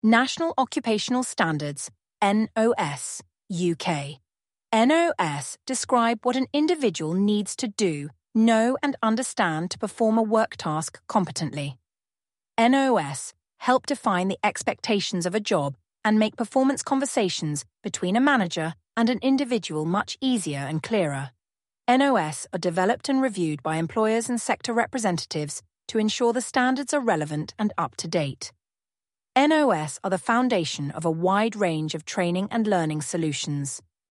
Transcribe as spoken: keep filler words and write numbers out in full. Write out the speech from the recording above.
National Occupational Standards, N O S, U K. N O S describe what an individual needs to do, know and understand to perform a work task competently. N O S help define the expectations of a job and make performance conversations between a manager and an individual much easier and clearer. N O S are developed and reviewed by employers and sector representatives to ensure the standards are relevant and up to date. N O S are the foundation of a wide range of training and learning solutions.